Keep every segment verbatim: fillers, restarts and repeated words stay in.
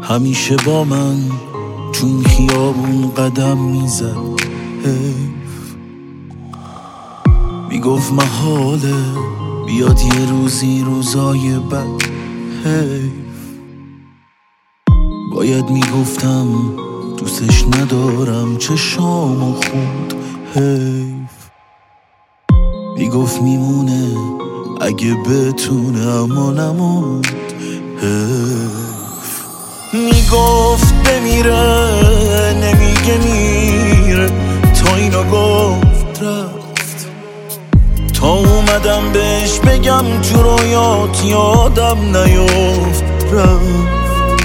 همیشه با من چون خیابون قدم میزد. حیف میگفت محاله بیاد یه روزی روزای بد. حیف باید میگفتم دوستش ندارم چشامو خورد. حیف میگفت میمونه اگه بتونه اما نموند. حیف میگفت بمیره نمیگه میره تا اینو گفت رفت. تا اومدم بهش بگم تو رویات یادم نیفت رفت.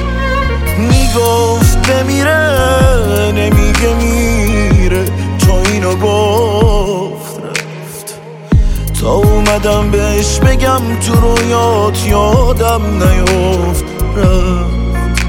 میگفت بمیره نمیگه میره تا اینو گفت رفت. تا اومدم بهش بگم تو رویات یادم نیفت رفت.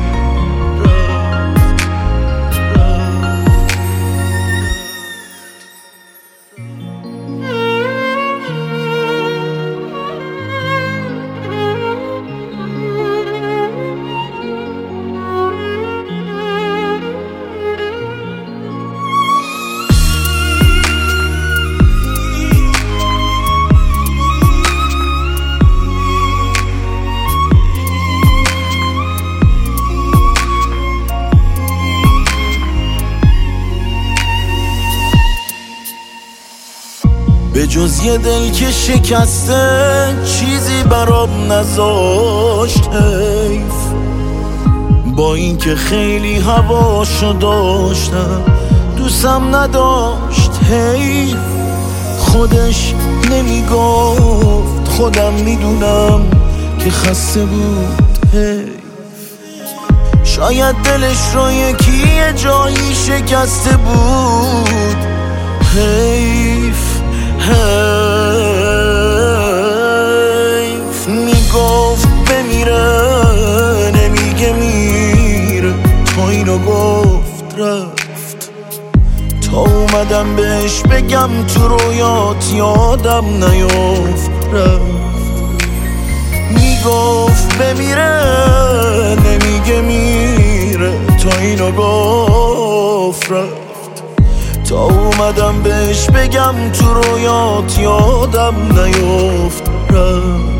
به جز یه دل که شکسته چیزی برام نذاشت. حیف با این که خیلی هواشو داشتم دوستم نداشت. حیف خودش نمیگفت خودم میدونم که خسته بود. حیف شاید دلش رو یکی یه جایی شکسته بود. حیف حیف میگفت بمیره نمیگه میره تا اینو گفت رفت. تا اومدم بهش بگم تو رویات یادم نیفت رفت. میگفت بمیره نمیگه میره تا اینو گفت رفت. تا اومدم بهش بگم تو رویات یادم نیفت رفت.